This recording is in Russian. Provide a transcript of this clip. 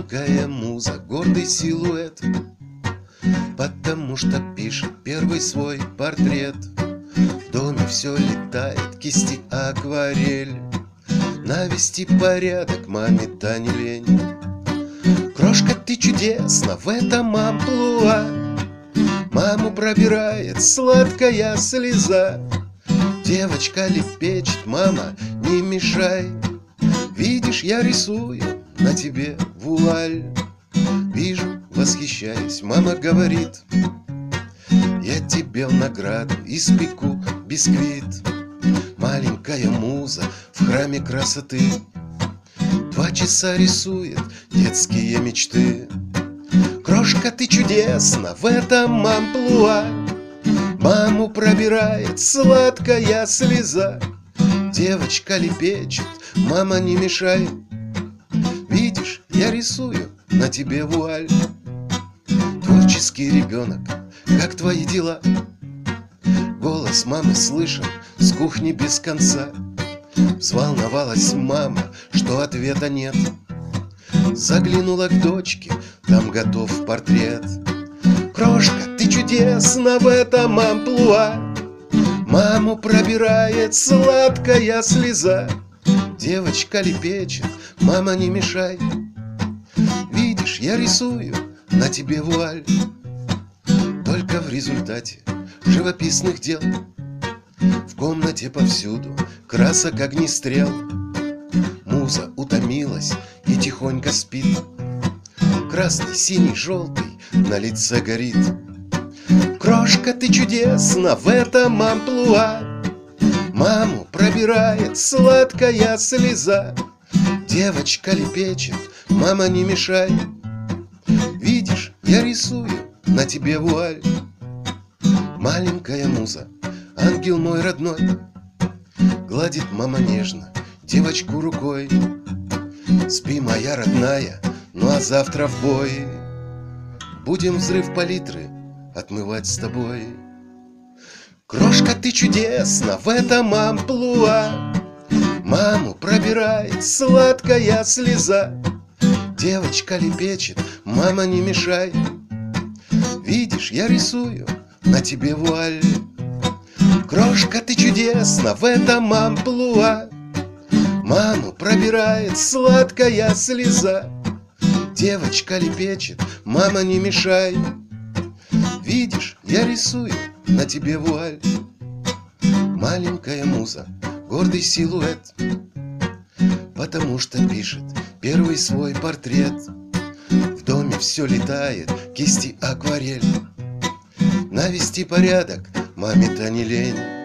Маленькая муза, гордый силуэт, потому что пишет первый свой портрет. В доме все летает, кисти акварель, навести порядок маме-то не лень. Крошка, ты чудесна в этом амплуа, маму пробирает сладкая слеза. Девочка лепечет, мама, не мешай. Видишь, я рисую на тебе вуаль. Вижу, восхищаюсь, мама говорит: я тебе в награду испеку бисквит. Маленькая муза в храме красоты 2 часа рисует детские мечты. Крошка, ты чудесна в этом амплуа, маму пробирает сладкая слеза. Девочка лепечет, мама, не мешай. Видишь, я рисую на тебе вуаль. Творческий ребенок, как твои дела? Голос мамы слышен с кухни без конца. Взволновалась мама, что ответа нет. Заглянула к дочке, там готов портрет. Крошка, ты чудесна в этом амплуа, маму пробирает сладкая слеза. Девочка лепечет, мама, не мешай. Видишь, я рисую на тебе вуаль. Только в результате живописных дел в комнате повсюду красок огнестрел. Муза утомилась и тихонько спит. Красный, синий, желтый на лице горит. Крошка, ты чудесна в этом амплуа, маму пробирает сладкая слеза. Девочка лепечет, мама, не мешай. Видишь, я рисую на тебе вуаль. Маленькая муза, ангел мой родной, гладит мама нежно девочку рукой. Спи, моя родная, ну а завтра в бой. Будем взрыв палитры отмывать с тобой. Крошка, ты чудесна в этом амплуа, маму пробирает сладкая слеза. Девочка лепечет, мама, не мешай. Видишь, я рисую на тебе вуаль. Крошка, ты чудесна в этом амплуа, маму пробирает сладкая слеза. Девочка лепечет, мама, не мешай. Видишь, я рисую на тебе вуаль. Маленькая муза, гордый силуэт, потому что пишет первый свой портрет. В доме все летает, кисти акварель, навести порядок маме-то не лень.